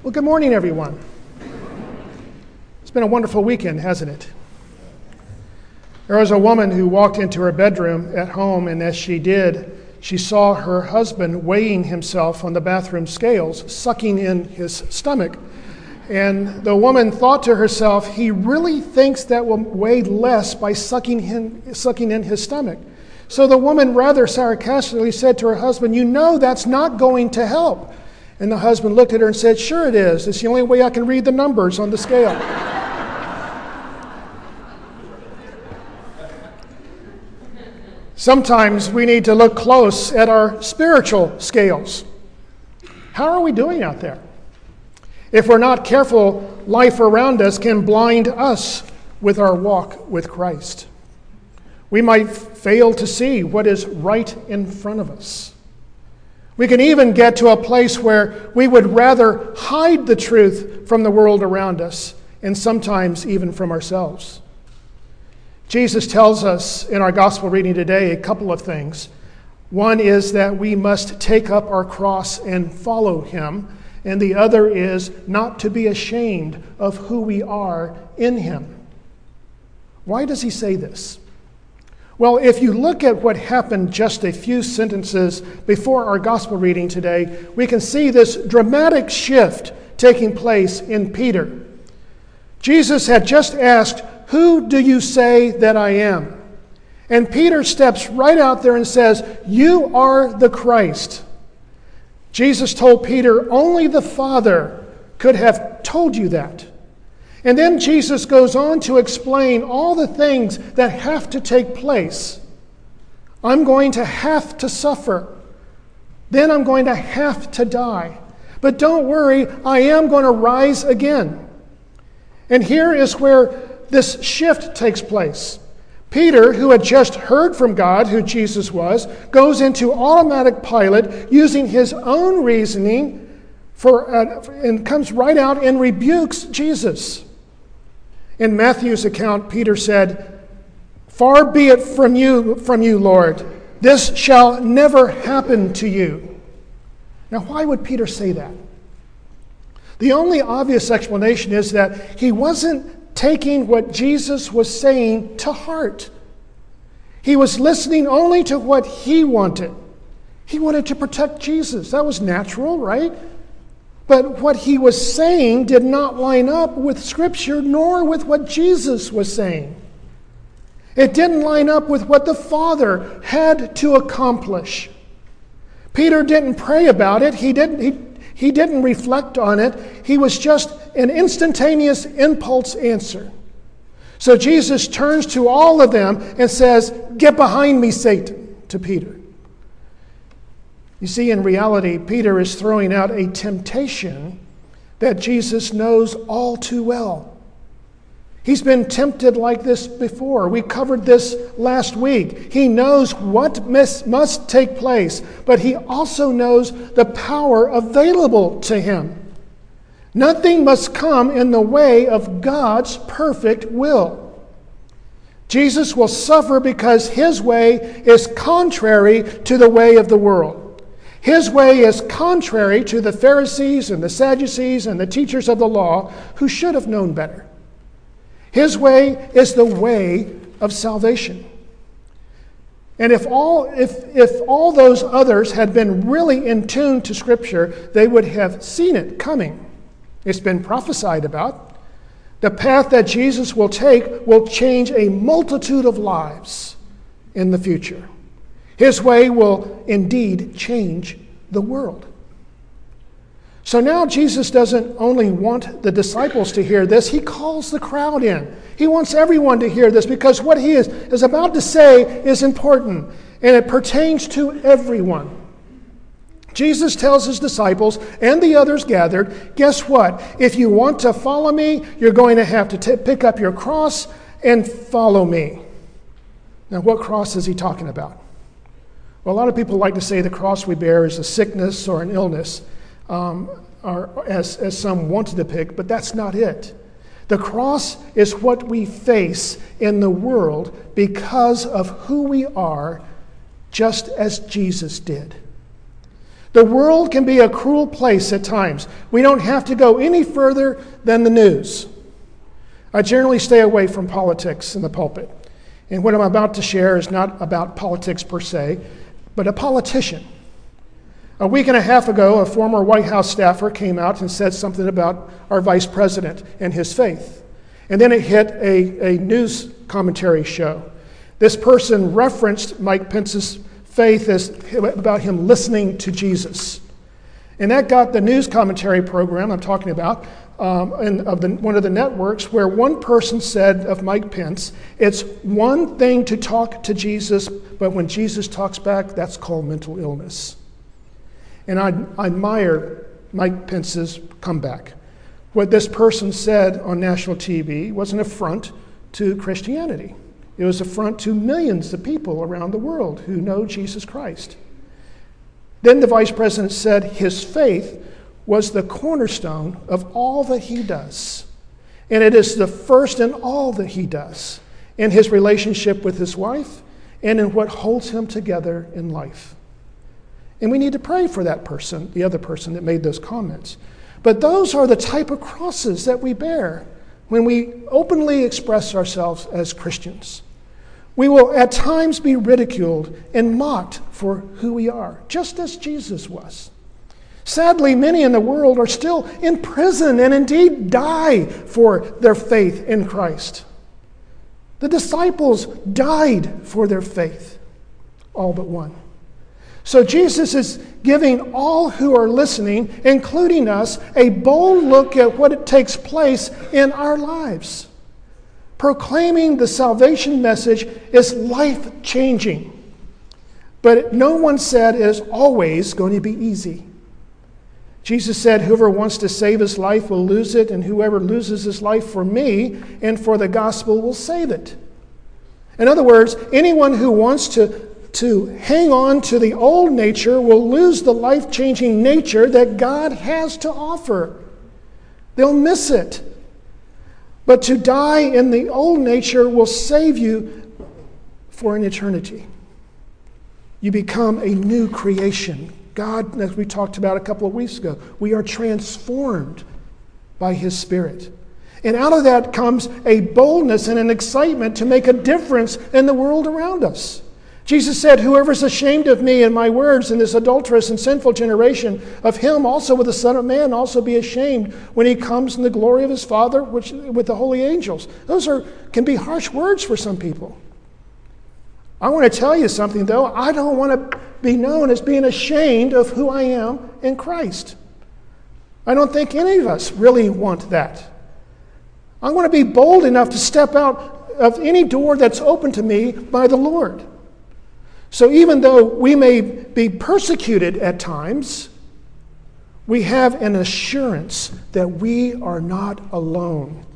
Well, good morning, everyone. It's been a wonderful weekend, hasn't it? There was a woman who walked into her bedroom at home, and as she did, she saw her husband weighing himself on the bathroom scales, sucking in his stomach. And the woman thought to herself, he really thinks that will weigh less by sucking in his stomach. So the woman rather sarcastically said to her husband, "You know that's not going to help." And the husband looked at her and said, "Sure it is. It's the only way I can read the numbers on the scale." Sometimes we need to look close at our spiritual scales. How are we doing out there? If we're not careful, life around us can blind us with our walk with Christ. We might fail to see what is right in front of us. We can even get to a place where we would rather hide the truth from the world around us, and sometimes even from ourselves. Jesus tells us in our gospel reading today a couple of things. One is that we must take up our cross and follow him, and the other is not to be ashamed of who we are in him. Why does he say this? Well, if you look at what happened just a few sentences before our gospel reading today, we can see this dramatic shift taking place in Peter. Jesus had just asked, "Who do you say that I am?" And Peter steps right out there and says, "You are the Christ." Jesus told Peter, "Only the Father could have told you that." And then Jesus goes on to explain all the things that have to take place. I'm going to have to suffer. Then I'm going to have to die. But don't worry, I am going to rise again. And here is where this shift takes place. Peter, who had just heard from God who Jesus was, goes into automatic pilot using his own reasoning and comes right out and rebukes Jesus. In Matthew's account, Peter said, "Far be it from you, Lord. This shall never happen to you." Now, why would Peter say that? The only obvious explanation is that he wasn't taking what Jesus was saying to heart. He was listening only to what he wanted. He wanted to protect Jesus. That was natural, right? But what he was saying did not line up with Scripture, nor with what Jesus was saying. It didn't line up with what the Father had to accomplish. Peter didn't pray about it. He didn't reflect on it. He was just an instantaneous impulse answer. So Jesus turns to all of them and says, "Get behind me, Satan," to Peter. You see, in reality, Peter is throwing out a temptation that Jesus knows all too well. He's been tempted like this before. We covered this last week. He knows what must take place, but he also knows the power available to him. Nothing must come in the way of God's perfect will. Jesus will suffer because his way is contrary to the way of the world. His way is contrary to the Pharisees and the Sadducees and the teachers of the law who should have known better. His way is the way of salvation. And if all those others had been really in tune to Scripture, they would have seen it coming. It's been prophesied about. The path that Jesus will take will change a multitude of lives in the future. His way will indeed change the world. So now Jesus doesn't only want the disciples to hear this, he calls the crowd in. He wants everyone to hear this because what he is about to say is important and it pertains to everyone. Jesus tells his disciples and the others gathered, guess what? If you want to follow me, you're going to have to pick up your cross and follow me. Now, what cross is he talking about? Well, a lot of people like to say the cross we bear is a sickness or an illness, or as some want to depict, but that's not it. The cross is what we face in the world because of who we are, just as Jesus did. The world can be a cruel place at times. We don't have to go any further than the news. I generally stay away from politics in the pulpit. And what I'm about to share is not about politics per se, but a politician. A week and a half ago, a former White House staffer came out and said something about our vice president and his faith. And then it hit a news commentary show. This person referenced Mike Pence's faith as about him listening to Jesus. And that got the news commentary program I'm talking about, one of the networks, where one person said of Mike Pence, it's one thing to talk to Jesus, but when Jesus talks back, that's called mental illness. And I admire Mike Pence's comeback. What this person said on national TV was an affront to Christianity. It was an affront to millions of people around the world who know Jesus Christ. Then the vice president said his faith was the cornerstone of all that he does. And it is the first in all that he does, in his relationship with his wife and in what holds him together in life. And we need to pray for that person, the other person that made those comments. But those are the type of crosses that we bear when we openly express ourselves as Christians. We will at times be ridiculed and mocked for who we are, just as Jesus was. Sadly, many in the world are still in prison and indeed die for their faith in Christ. The disciples died for their faith, all but one. So Jesus is giving all who are listening, including us, a bold look at what it takes place in our lives. Proclaiming the salvation message is life-changing. But no one said it is always going to be easy. Jesus said, whoever wants to save his life will lose it, and whoever loses his life for me and for the gospel will save it. In other words, anyone who wants to hang on to the old nature will lose the life-changing nature that God has to offer. They'll miss it. But to die in the old nature will save you for an eternity. You become a new creation. God, as we talked about a couple of weeks ago, we are transformed by His Spirit. And out of that comes a boldness and an excitement to make a difference in the world around us. Jesus said, whoever is ashamed of me and my words in this adulterous and sinful generation, of him also will the Son of Man also be ashamed when he comes in the glory of his Father with the holy angels. Those can be harsh words for some people. I want to tell you something, though. I don't want to be known as being ashamed of who I am in Christ. I don't think any of us really want that. I want to be bold enough to step out of any door that's open to me by the Lord. So even though we may be persecuted at times, we have an assurance that we are not alone.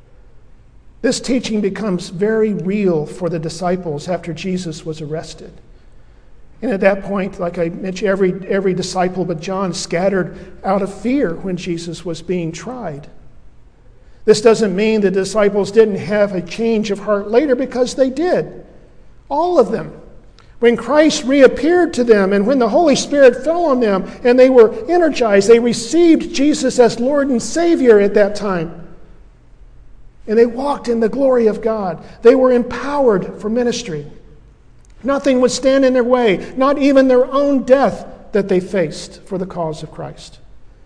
This teaching becomes very real for the disciples after Jesus was arrested. And at that point, like I mentioned, every disciple but John scattered out of fear when Jesus was being tried. This doesn't mean the disciples didn't have a change of heart later, because they did. All of them. When Christ reappeared to them and when the Holy Spirit fell on them and they were energized, they received Jesus as Lord and Savior at that time. And they walked in the glory of God. They were empowered for ministry. Nothing would stand in their way, not even their own death that they faced for the cause of Christ.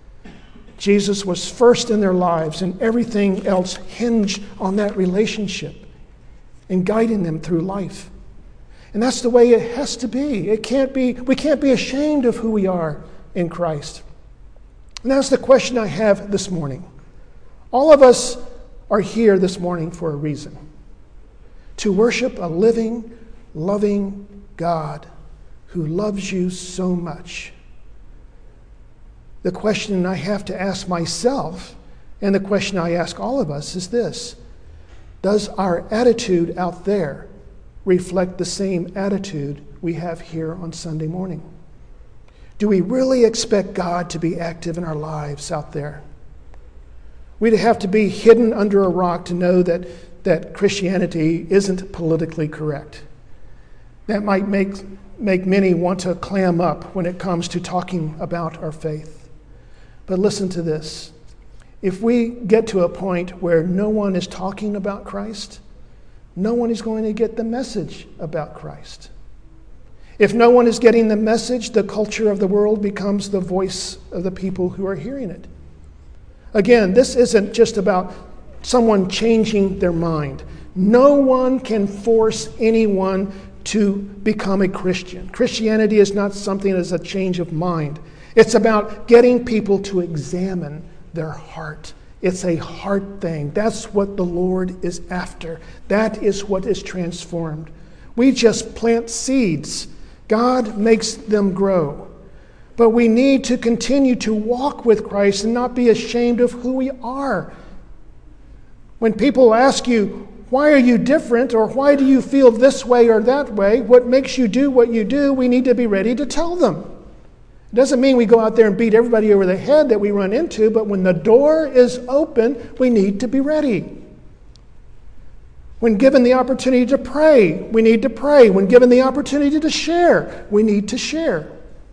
Jesus was first in their lives, and everything else hinged on that relationship and guiding them through life. And that's the way it has to be. We can't be ashamed of who we are in Christ. And that's the question I have this morning. All of us are here this morning for a reason. To worship a living, loving God who loves you so much. The question I have to ask myself, and the question I ask all of us, is this: does our attitude out there reflect the same attitude we have here on Sunday morning? Do we really expect God to be active in our lives out there? We'd have to be hidden under a rock to know that Christianity isn't politically correct. That might make many want to clam up when it comes to talking about our faith. But listen to this. If we get to a point where no one is talking about Christ, no one is going to get the message about Christ. If no one is getting the message, the culture of the world becomes the voice of the people who are hearing it. Again, this isn't just about someone changing their mind. No one can force anyone to become a Christian. Christianity is not something as a change of mind. It's about getting people to examine their heart. It's a heart thing. That's what the Lord is after. That is what is transformed. We just plant seeds. God makes them grow. But we need to continue to walk with Christ and not be ashamed of who we are. When people ask you, why are you different, or why do you feel this way or that way, what makes you do what you do, we need to be ready to tell them. It doesn't mean we go out there and beat everybody over the head that we run into, but when the door is open, we need to be ready. When given the opportunity to pray, we need to pray. When given the opportunity to share, we need to share.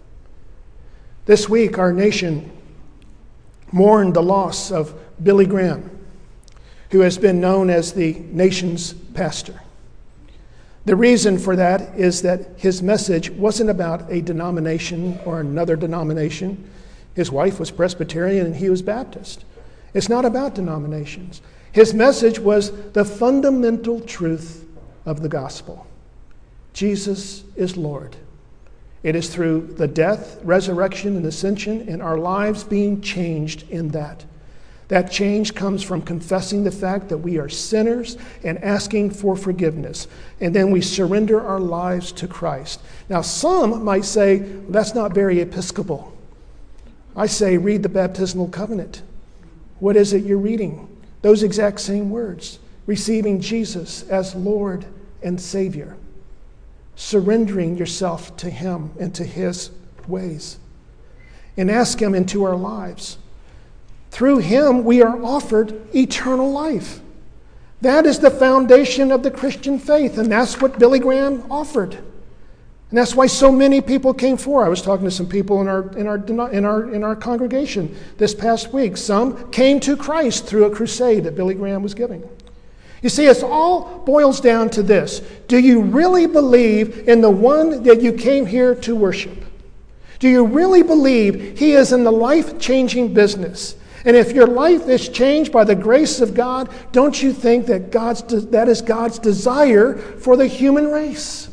This week, our nation mourned the loss of Billy Graham, who has been known as the nation's pastor. The reason for that is that his message wasn't about a denomination or another denomination. His wife was Presbyterian and he was Baptist. It's not about denominations. His message was the fundamental truth of the gospel. Jesus is Lord. It is through the death, resurrection, and ascension, and our lives being changed in that. That change comes from confessing the fact that we are sinners and asking for forgiveness. And then we surrender our lives to Christ. Now, some might say, that's not very Episcopal. I say, read the baptismal covenant. What is it you're reading? Those exact same words. Receiving Jesus as Lord and Savior. Surrendering yourself to Him and to His ways. And ask Him into our lives. Through Him, we are offered eternal life. That is the foundation of the Christian faith, and that's what Billy Graham offered. And that's why so many people came forward. I was talking to some people in our congregation this past week. Some came to Christ through a crusade that Billy Graham was giving. You see, it all boils down to this. Do you really believe in the one that you came here to worship? Do you really believe He is in the life-changing business? And if your life is changed by the grace of God, don't you think that that is God's desire for the human race?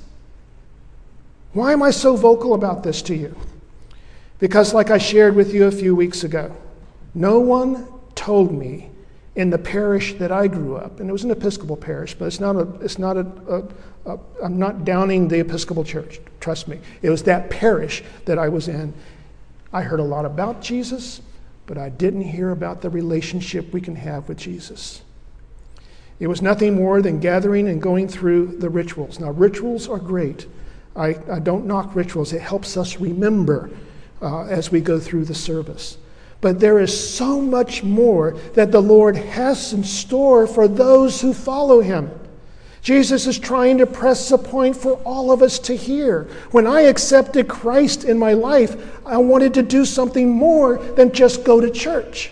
Why am I so vocal about this to you? Because like I shared with you a few weeks ago, no one told me in the parish that I grew up, and it was an Episcopal parish, but I'm not downing the Episcopal Church, trust me. It was that parish that I was in. I heard a lot about Jesus, but I didn't hear about the relationship we can have with Jesus. It was nothing more than gathering and going through the rituals. Now, rituals are great. I don't knock rituals. It helps us remember as we go through the service. But there is so much more that the Lord has in store for those who follow Him. Jesus is trying to press a point for all of us to hear. When I accepted Christ in my life, I wanted to do something more than just go to church.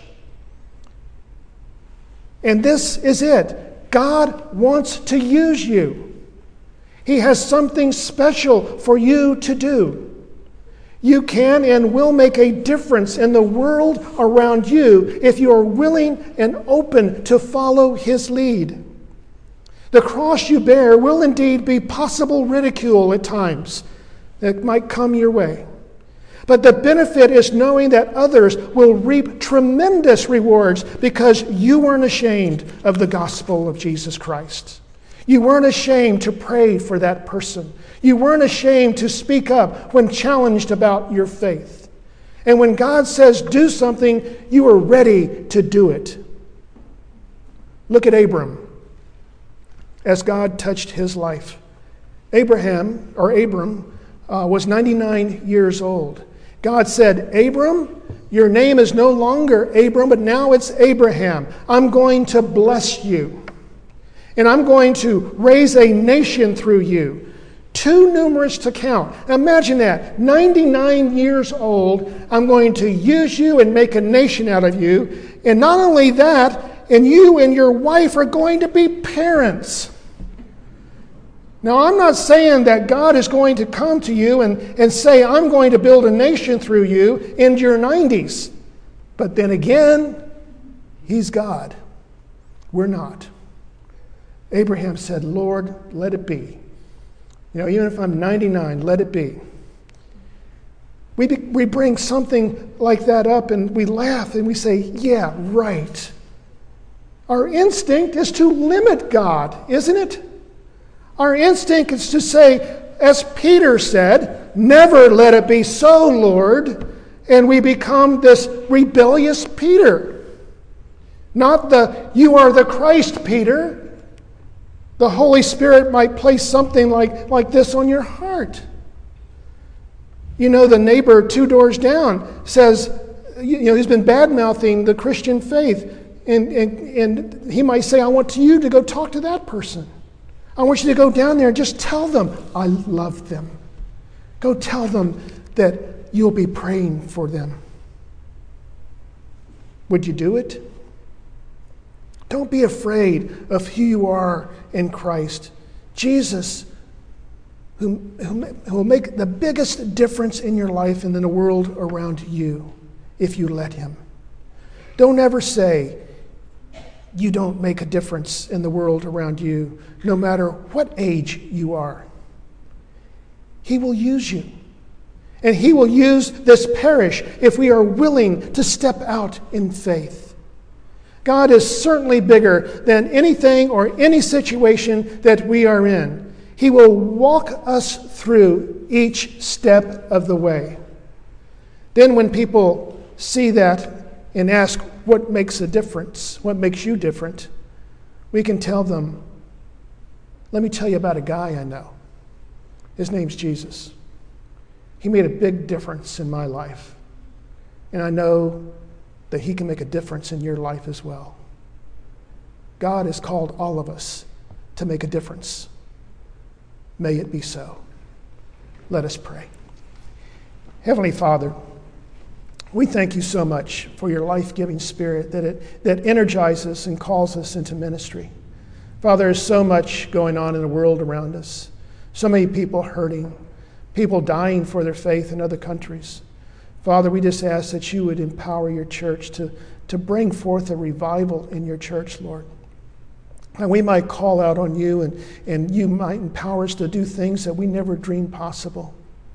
And this is it. God wants to use you. He has something special for you to do. You can and will make a difference in the world around you if you are willing and open to follow His lead. The cross you bear will indeed be possible ridicule at times that might come your way. But the benefit is knowing that others will reap tremendous rewards because you weren't ashamed of the gospel of Jesus Christ. You weren't ashamed to pray for that person. You weren't ashamed to speak up when challenged about your faith. And when God says do something, you are ready to do it. Look at Abram as God touched his life. Abram was 99 years old. God said, Abram, your name is no longer Abram, but now it's Abraham. I'm going to bless you. And I'm going to raise a nation through you. too numerous to count. Imagine that. 99 years old, I'm going to use you and make a nation out of you. And not only that, and you and your wife are going to be parents. Now, I'm not saying that God is going to come to you and say, I'm going to build a nation through you in your 90s. But then again, He's God. We're not. Abraham said, Lord, let it be. Even if I'm 99, let it be. We bring something like that up and we laugh and we say, yeah, right. Our instinct is to limit God, isn't it? Our instinct is to say, as Peter said, never let it be so, Lord. And we become this rebellious Peter. Not the, you are the Christ, Peter. The Holy Spirit might place something like this on your heart. The neighbor 2 doors down says, he's been bad-mouthing the Christian faith. And he might say, I want you to go talk to that person. I want you to go down there and just tell them, I love them. Go tell them that you'll be praying for them. Would you do it? Don't be afraid of who you are in Christ. Jesus, who will make the biggest difference in your life and in the world around you if you let Him. Don't ever say you don't make a difference in the world around you, no matter what age you are. He will use you. And He will use this parish if we are willing to step out in faith. God is certainly bigger than anything or any situation that we are in. He will walk us through each step of the way. Then when people see that and ask what makes a difference, what makes you different, we can tell them, let me tell you about a guy I know. His name's Jesus. He made a big difference in my life. And I know that He can make a difference in your life as well. God has called all of us to make a difference. May it be so. Let us pray. Heavenly Father, we thank You so much for Your life-giving Spirit that energizes and calls us into ministry. Father, there's so much going on in the world around us. So many people hurting, people dying for their faith in other countries. Father, we just ask that You would empower Your church to bring forth a revival in Your church, Lord. And we might call out on You and You might empower us to do things that we never dreamed possible.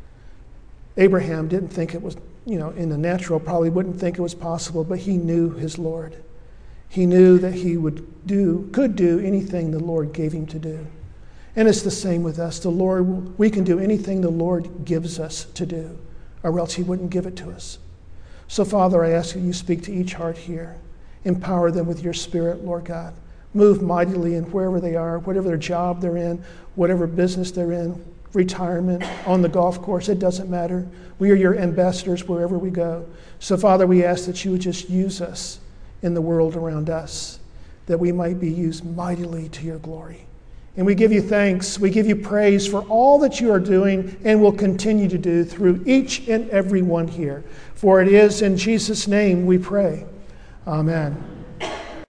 Abraham didn't think it was, in the natural, probably wouldn't think it was possible, but he knew his Lord. He knew that he could do anything the Lord gave him to do. And it's the same with us. We can do anything the Lord gives us to do, or else He wouldn't give it to us. So, Father, I ask that You speak to each heart here. Empower them with Your Spirit, Lord God. Move mightily in wherever they are, whatever their job they're in, whatever business they're in, retirement, on the golf course, it doesn't matter. We are Your ambassadors wherever we go. So, Father, we ask that You would just use us in the world around us, that we might be used mightily to Your glory. And we give You thanks, we give You praise for all that You are doing and will continue to do through each and every one here. For it is in Jesus' name we pray. Amen.